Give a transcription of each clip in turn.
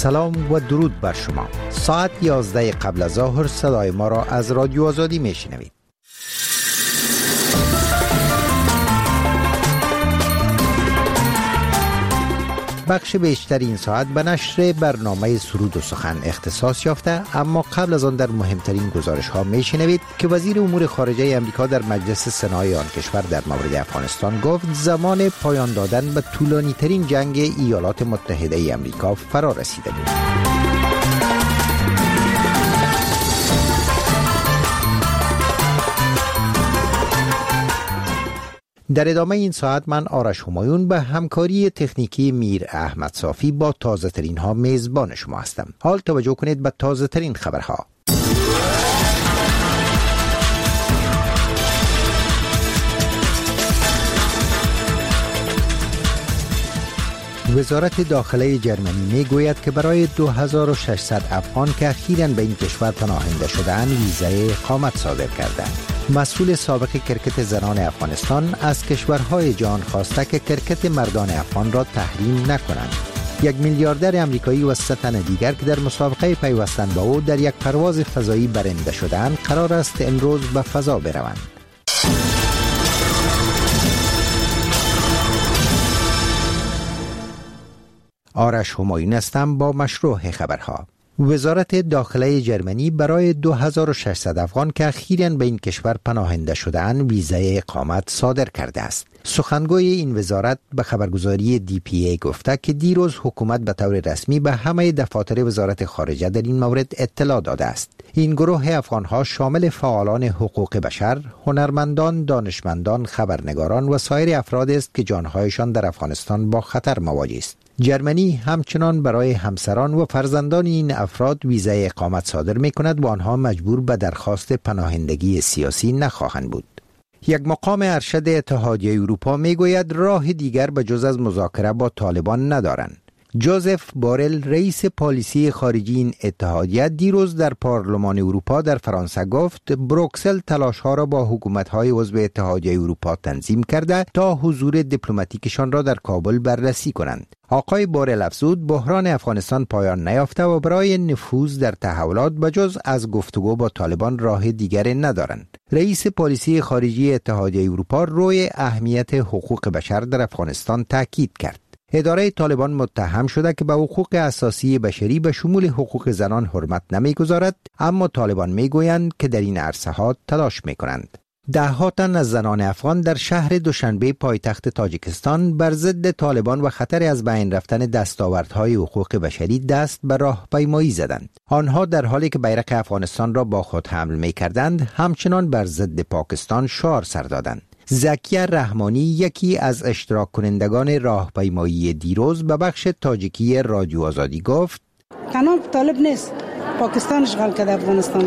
سلام و درود بر شما. ساعت 11 قبل از ظهر صدای ما را از رادیو آزادی میشنوید. بخش بیشتر این ساعت به نشر برنامه سرود و سخن اختصاص یافته، اما قبل از آن در مهمترین گزارش ها میشنوید که وزیر امور خارجه امریکا در مجلس سنای آن کشور در مورد افغانستان گفت زمان پایان دادن به طولانی ترین جنگ ایالات متحده امریکا فرا رسیده بود. در ادامه این ساعت من آرش همایون به همکاری تکنیکی میر احمد صافی با تازه ترین ها میزبان شما هستم. حال توجه کنید به تازه ترین خبرها. وزارت داخله جرمنی میگوید که برای 2600 افغان که اخیراً به این کشور پناهنده شده‌اند ویزای اقامت صادر کردند. مسئول سابق کرکت زنان افغانستان از کشورهای جهان خواسته که کرکت مردان افغان را تحریم نکنند. یک میلیاردر امریکایی و 3 تن دیگر که در مسابقه پیوستن با او در یک پرواز فضایی برنده شده‌اند قرار است امروز به فضا بروند. آرش همایون هستم با مشروع خبرها. وزارت داخله جرمنی برای 2600 افغان که اخیراً به این کشور پناهنده شده‌اند ویزای اقامت صادر کرده است. سخنگوی این وزارت به خبرگزاری DPA گفته که دیروز حکومت به طور رسمی به همه دفاتر وزارت خارجه در این مورد اطلاع داده است. این گروه افغان‌ها شامل فعالان حقوق بشر، هنرمندان، دانشمندان، خبرنگاران و سایر افراد است که جانهایشان در افغانستان با خطر مواجه است. جرمنی همچنان برای همسران و فرزندان این افراد ویزای اقامت صادر می کند و آنها مجبور به درخواست پناهندگی سیاسی نخواهند بود. یک مقام ارشد اتحادیه اروپا می گوید راه دیگر به جز از مذاکره با طالبان ندارند. جوزف بورل رئیس پالیسی خارجی این اتحادیه دیروز در پارلمان اروپا در فرانسه گفت بروکسل تلاش‌ها را با حکومت‌های عضو اتحادیه اروپا تنظیم کرده تا حضور دیپلماتیکشان را در کابل بررسی کنند. آقای بورل افزود بحران افغانستان پایان نیافته و برای نفوذ در تحولات بجز از گفتگو با طالبان راه دیگری ندارند. رئیس پالیسی خارجی اتحادیه اروپا روی اهمیت حقوق بشر در افغانستان تاکید کرد. اداره طالبان متهم شده که به حقوق اساسی بشری به شمول حقوق زنان حرمت نمی‌گذارد، اما طالبان می‌گویند که در این عرصه‌ها تلاش می‌کنند. ده‌ها تن از زنان افغان در شهر دوشنبه پایتخت تاجیکستان بر ضد طالبان و خطر از بین رفتن دستاوردهای حقوق بشری دست به راهپیمایی زدند. آنها در حالی که بیرق افغانستان را با خود حمل می‌کردند، همچنان بر ضد پاکستان شعار سر دادند. زکیه رحمانی یکی از اشتراک کنندگان راهپیمایی دیروز به بخش تاجیکی رادیو آزادی گفت تنها طالب نیست، پاکستان اشغال کرده افغانستان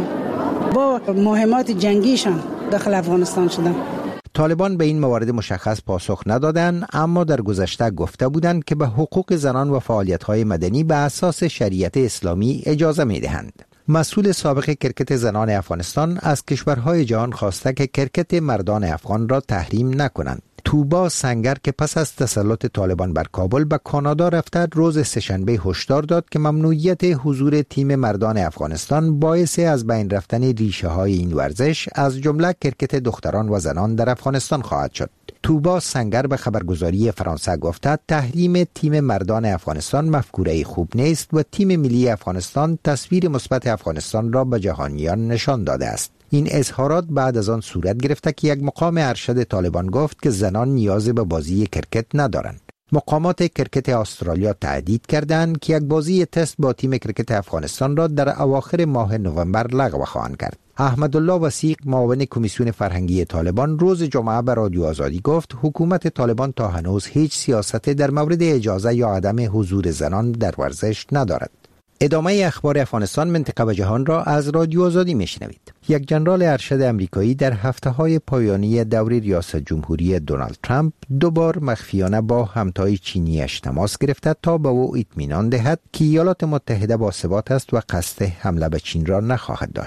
با مهمات جنگیشان داخل افغانستان شدن. طالبان به این موارد مشخص پاسخ ندادند، اما در گذشته گفته بودند که به حقوق زنان و فعالیت‌های مدنی به اساس شریعت اسلامی اجازه می‌دهند. مسئول سابق کرکت زنان افغانستان از کشورهای جهان خواسته که کرکت مردان افغان را تحریم نکنند. توبا سنگر که پس از تسلط طالبان بر کابل به کانادا رفته روز سه‌شنبه هشدار داد که ممنوعیت حضور تیم مردان افغانستان باعث از بین رفتن ریشه های این ورزش از جمله کرکت دختران و زنان در افغانستان خواهد شد. توبا سنگر به خبرگزاری فرانسه گفته تحریم تیم مردان افغانستان مفکوره خوب نیست و تیم ملی افغانستان تصویر مثبت افغانستان را به جهانیان نشان داده است. این اظهارات بعد از آن صورت گرفته که یک مقام ارشد طالبان گفت که زنان نیاز به بازی کرکت ندارند. مقامات کرکت استرالیا تهدید کردند که یک بازی تست با تیم کرکت افغانستان را در اواخر ماه نوامبر لغو خواهند کرد. احمدالله وثیق معاون کمیسیون فرهنگی طالبان روز جمعه به رادیو آزادی گفت حکومت طالبان تا هنوز هیچ سیاست در مورد اجازه یا عدم حضور زنان در ورزش ندارد. ادامه اخبار افغانستان، منطقه و جهان را از رادیو آزادی میشنوید. یک ژنرال ارشد امریکایی در هفته‌های پایانی دور ریاست جمهوری دونالد ترامپ دوبار مخفیانه با همتای چینیش تماس گرفته تا به او اطمینان دهد که ایالات متحده باثبات است و قصد حمله به چین را نخواهد داشت.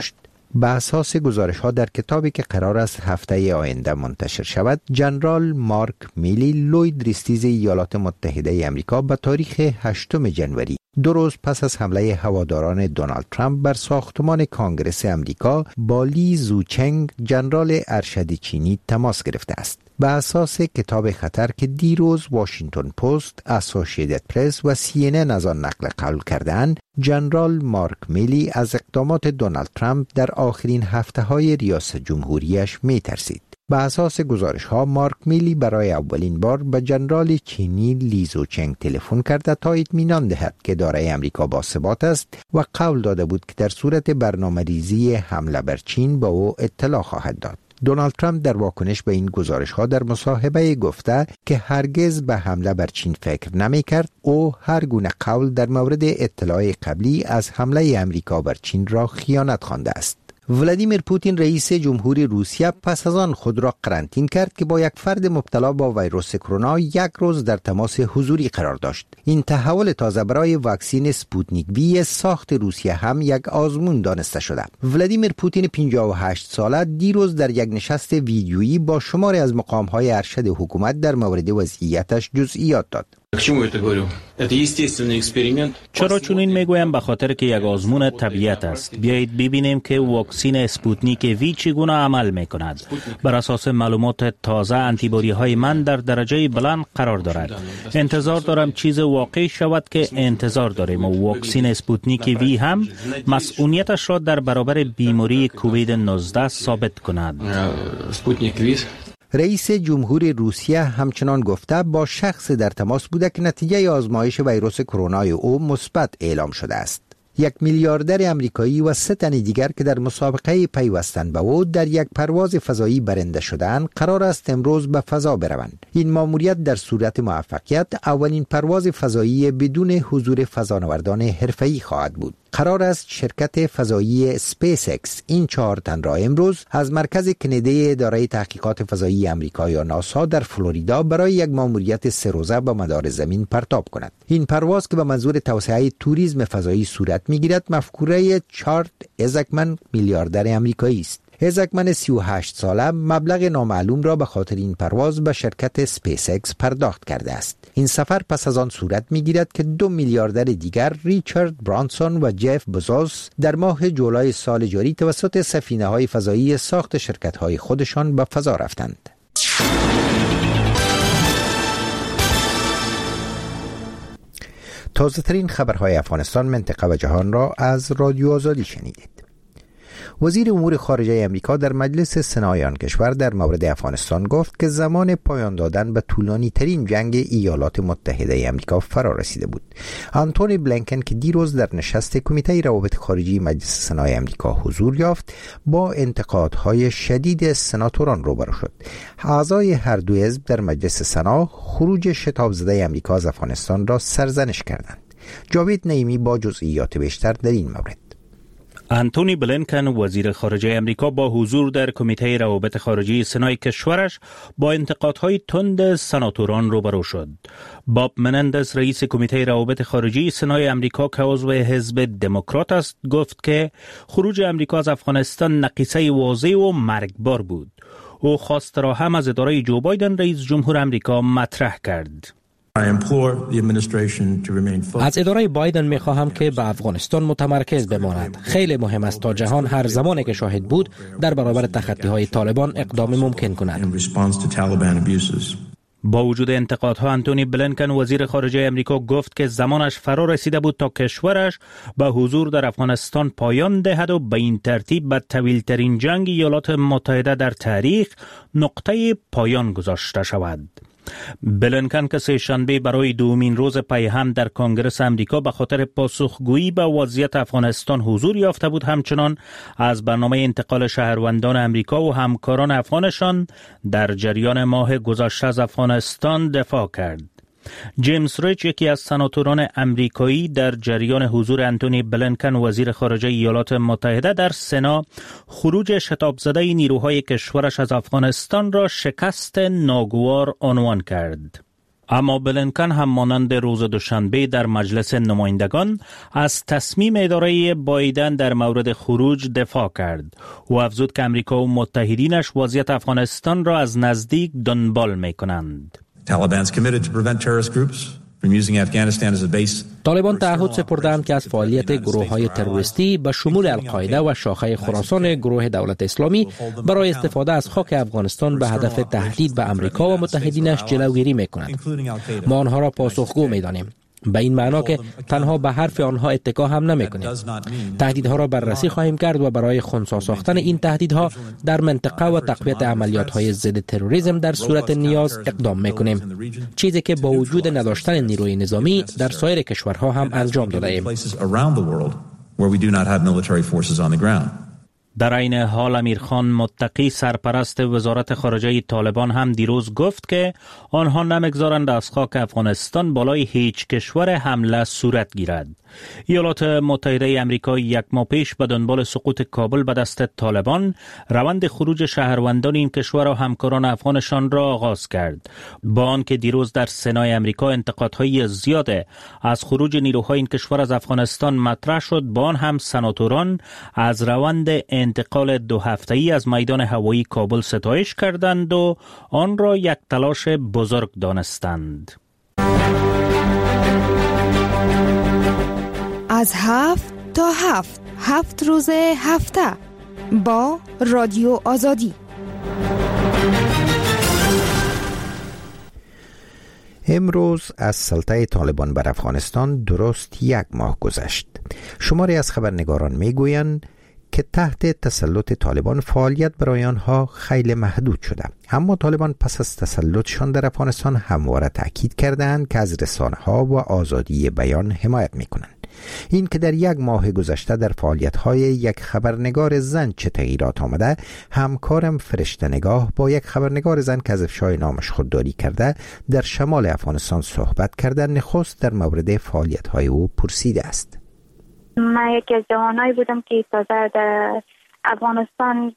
به اساس گزارش‌ها در کتابی که قرار است هفته آینده منتشر شود، ژنرال مارک میلی، لوید ریستیز ایالات متحده آمریکا به تاریخ 8 جنوری، 2 روز پس از حمله هواداران دونالد ترامپ بر ساختمان کانگرس آمریکا، با لی زوچنگ، ژنرال ارشد چینی، تماس گرفته است. به اساس کتاب خطر که دیروز واشنگتن پست، اسوسییتد پرس و CNN از آن نقل قول کردند، ژنرال مارک میلی از اقدامات دونالد ترامپ در آخرین هفته‌های ریاست جمهوریش می‌ترسید. به اساس گزارش‌ها، مارک میلی برای اولین بار به ژنرال چینی لی زوچنگ تلفن کرده تا اطمینان دهد که اداره آمریکا باثبات است و قول داده بود که در صورت برنامه‌ریزی حمله بر چین به او اطلاع خواهد داد. دونالد ترامپ در واکنش به این گزارش‌ها در مصاحبه گفته که هرگز به حمله بر چین فکر نمی‌کرد. او هر گونه قول در مورد اطلاع قبلی از حمله آمریکا بر چین را خیانت خوانده است. ولادیمیر پوتین رئیس جمهوری روسیه پس از آن خود را قرنطینه کرد که با یک فرد مبتلا با ویروس کرونا 1 روز در تماس حضوری قرار داشت. این تحول تازه برای واکسن سپوتنیک وی ساخت روسیه هم یک آزمون دانسته شده. ولادیمیر پوتین 58 ساله دیروز در یک نشست ویدیویی با شماری از مقام‌های ارشد حکومت در مورد وضعیتش جزئیات داد. چرا چنین میگویم؟ به خاطر که یک آزمون طبیعت است. بیایید ببینیم که واکسن اسپوتنیک وی چگونه عمل میکند. بر اساس معلومات تازه، آنتیبادی های من در درجه بلند قرار دارد. انتظار دارم چیز واقعی شود که انتظار داریم و واکسن اسپوتنیک وی هم مسئولیتش را در برابر بیماری کووید 19 ثابت کند. رئیس جمهوری روسیه همچنان گفته با شخص در تماس بوده که نتیجه آزمایش ویروس کرونا او مثبت اعلام شده است. 1 میلیاردر امریکایی و 3 تن دیگر که در مسابقه پیوستن به او در یک پرواز فضایی برنده شدند، قرار است امروز به فضا بروند. این ماموریت در صورت موفقیت اولین پرواز فضایی بدون حضور فضانوردان حرفه‌ای خواهد بود. قرار است شرکت فضایی اسپیس اکس این 4 تن را امروز از مرکز کندی اداره تحقیقات فضایی آمریکا یا ناسا در فلوریدا برای یک ماموریت 3 روزه به مدار زمین پرتاب کند. این پرواز که به منظور توسعه توریسم فضایی صورت می‌گیرد، مفکوره چارلز ایزکمن، میلیاردر آمریکایی است. ایزکمن 38 ساله مبلغ نامعلوم را به خاطر این پرواز به شرکت اسپیس اکس پرداخت کرده است. این سفر پس از آن صورت می‌گیرد که 2 میلیاردر دیگر، ریچارد برانسون و جف بزوس، در ماه جولای سال جاری توسط سفینه‌های فضایی ساخت شرکت‌های خودشان به فضا رفتند. تازه ترین خبرهای افغانستان، منطقه و جهان را از رادیو آزادی شنیدید. وزیر امور خارجه آمریکا در مجلس سنای آن کشور در مورد افغانستان گفت که زمان پایان دادن به طولانی ترین جنگ ایالات متحده آمریکا فرا رسیده بود. آنتونی بلینکن که دیروز در نشست کمیته روابط خارجی مجلس سنای آمریکا حضور یافت، با انتقادهای شدید سناتوران روبرو شد. اعضای هر دو حزب در مجلس سنا خروج شتاب زده آمریکا از افغانستان را سرزنش کردند. جاوید نعیمی با جزئیات بیشتر در این مورد. آنتونی بلینکن وزیر خارجه امریکا با حضور در کمیته روابط خارجی سنای کشورش با انتقادهای تند سناتوران روبرو شد. باب منندز رئیس کمیته روابط خارجی سنای امریکا که عضو حزب دموکرات است گفت که خروج امریکا از افغانستان نقیصه واضح و مرگبار بود. او خواست را هم از اداره جو بایدن رئیس جمهور امریکا مطرح کرد. از اداره بایدن می‌خواهم که به افغانستان متمرکز بماند. خیلی مهم است تا جهان هر زمانی که شاهد بود در برابر تخطی‌های طالبان اقدام ممکن کند. با وجود انتقادها، آنتونی بلینکن وزیر خارجه امریکا گفت که زمانش فرا رسیده بود تا کشورش به حضور در افغانستان پایان دهد و به این ترتیب به طویل‌ترین جنگ ایالات متحده در تاریخ نقطه پایان گذاشته شود. بلینکن که سه‌شنبه برای دومین روز پی هم در کنگره امریکا به خاطر پاسخگویی به وضعیت افغانستان حضور یافته بود، همچنان از برنامه انتقال شهروندان امریکا و همکاران افغانشان در جریان ماه گذشته از افغانستان دفاع کرد. جیمز ریچ، یکی از سناتوران امریکایی، در جریان حضور آنتونی بلینکن وزیر خارجه ایالات متحده در سنا، خروج شتاب زده نیروهای کشورش از افغانستان را شکست ناگوار عنوان کرد. اما بلینکن هم مانند روز دوشنبه در مجلس نمایندگان از تصمیم اداره بایدن در مورد خروج دفاع کرد. او افزود که امریکا و متحدینش وضعیت افغانستان را از نزدیک دنبال می‌کنند. طالبان تعهد سپردند که از فعالیت گروه‌های تروریستی به شمول القاعده و شاخه خراسان گروه دولت اسلامی برای استفاده از خاک افغانستان به هدف تهدید به امریکا و متحدینش جلوگیری می‌کنند. ما آنها را پاسخگو می‌دانیم. به این معنا که تنها به حرف آنها اتکا هم نمی‌کنیم. تهدیدها را بررسی خواهیم کرد و برای خنثی ساختن این تهدیدها در منطقه و تقویت عملیات‌های ضد تروریسم در صورت نیاز اقدام می‌کنیم، چیزی که با وجود نداشتن نیروی نظامی در سایر کشورها هم انجام داده‌ایم. در این حال امیرخان متقی سرپرست وزارت خارجه طالبان هم دیروز گفت که آنها نمیگذارند از خاک افغانستان بالای هیچ کشور حمله صورت گیرد. ایالات متحده آمریکا یک ماه پیش به دنبال سقوط کابل به دست طالبان روند خروج شهروندان این کشور و همکاران افغانشان را آغاز کرد. با آنکه دیروز در سنای آمریکا انتقادهای زیاد از خروج نیروهای این کشور از افغانستان مطرح شد، با آن هم سناتوران از روند انتقال 2 هفته‌ای از میدان هوایی کابل ستایش کردند و آن را یک تلاش بزرگ دانستند. از 7 تا 7 روز هفته با رادیو آزادی. امروز از سلطه طالبان بر افغانستان درست 1 ماه گذشت. شماری از خبرنگاران میگویند که تحت تسلط طالبان فعالیت برای آنها خیلی محدود شده، اما طالبان پس از تسلطشان در افغانستان همواره تاکید کردند که از رسانه‌ها و آزادی بیان حمایت می‌کنند. این که در 1 ماه گذشته در فعالیت‌های یک خبرنگار زن چه تغییرات آمده، همکارم فرشته نگاه با یک خبرنگار زن که از افشای نامش خودداری کرده در شمال افغانستان صحبت کرده. نخست در مورد فعالیت‌های او پرسیده است. من یکی از جوانایی بودم که تازه در افغانستان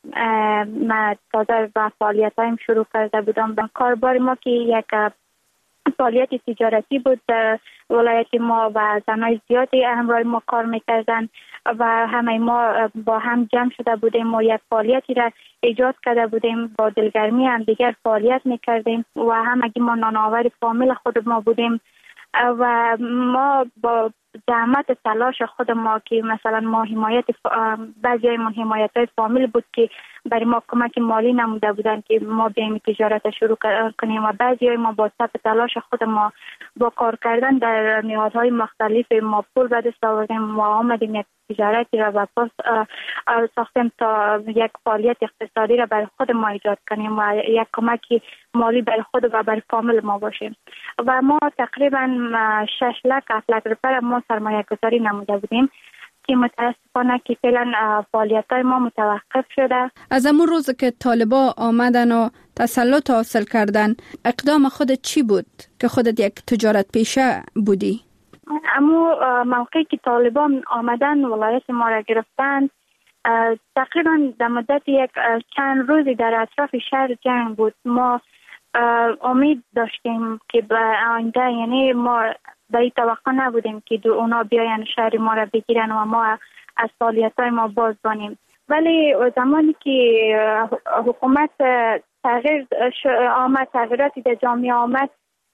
تازه با فعالیتایم شروع کرده بودم. کاربار ما که یک فعالیت تجارتی بود در ولایت ما و زنای زیادی همراه ما کار میکردن و همه ما با هم جمع شده بودیم و یک فعالیتی را ایجاد کرده بودیم. با دلگرمی هم دیگر فعالیت میکردیم و همگی ما نانآور فامیل خود ما بودیم و ما با زحمت تلاش خود ما که مثلا ما حمایت بعضی من حمایت فامیل بود که برای ما کمک مالی نموده بودن که ما بیایم تجارت شروع کنیم و بعضی ما با صبر تلاش خود ما با کار کردن در نهادهای مختلف ما پول به دست آوردیم و آمدیم یک تجارتی را و پس ساختیم تا یک فعالیت اقتصادی را برای خود ما ایجاد کنیم و یک کمک مالی برای خود و برای فامیل ما باشیم و ما تقریبا 6 لک 7 لک روپیه ما سرمایه گذاری نموده بودیم که متاسفانه که فعلا فعالیت‌های ما متوقف شده. از همون روز که طالبا آمدن و تسلط حاصل کردن، اقدام خودت چی بود که خودت یک تجارت پیشه بودی؟ اما موقعی که طالبان آمدن ولایت ما را گرفتن، تقریبا در مدت یک چند روزی در اطراف شهر جنگ بود. ما امید داشتیم که به آینده، یعنی ما به این توقع نبودیم که اونا بیاین شهر ما را بگیرن و ما از فعالیت‌های ما باز بانیم. ولی زمانی که حکومت تغییر آمد، تغییراتی در جامعه آمد،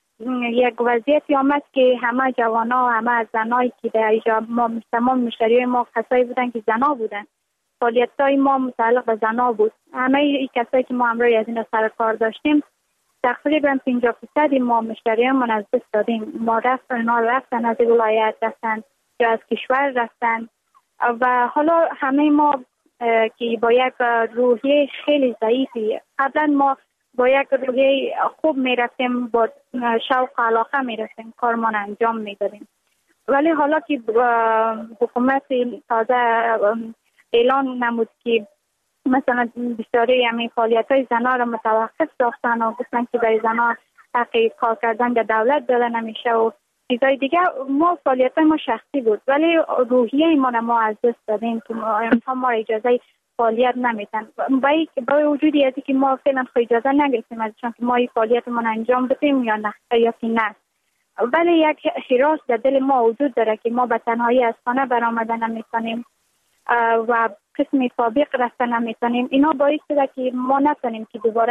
یک وضعیتی آمد که همه جوانا و همه زنایی که در اینجا ما تمام مشتریای ما کسایی بودن که زنا بودن، فعالیت‌های ما متعلق به زنا بود. همه این کسایی که ما همراه از این سر کار داشتیم تقریبا 50% ما مشتریان از دست دادیم. ما رفتن از ولایت، رفتن یا از کشور رفتن و حالا همه ما که با یک روحیه خیلی ضعیفی، قبلا ما با یک روحیه خوب می رفتیم، با شوق و علاقه می رفتیم، کارمان انجام می دادیم. ولی حالا که حکومت تازه اعلان نمود که مثلا بسیاری همین فعالیت‌های زنها را متوقف ساختن و گفتن که برای زنها حق کار کردن در دولت داده نمیشه و چیزای دیگه. ما فعالیت‌های ما شخصی بود ولی روحیه ما از دست دادیم که ما اجازه فعالیت نمیتن. با وجودی از که ما فعلا اجازه نگرفتیم ازشان که ما این فعالیتمون انجام بدیم یا نه یا که نه، ولی یک حراس در دل ما وجود داره که ما به تنهایی از خانه برآمده نمیتونیم و قسم سابق رفتن نمیتونیم. اینا باعث شده که ما نتونیم که دوباره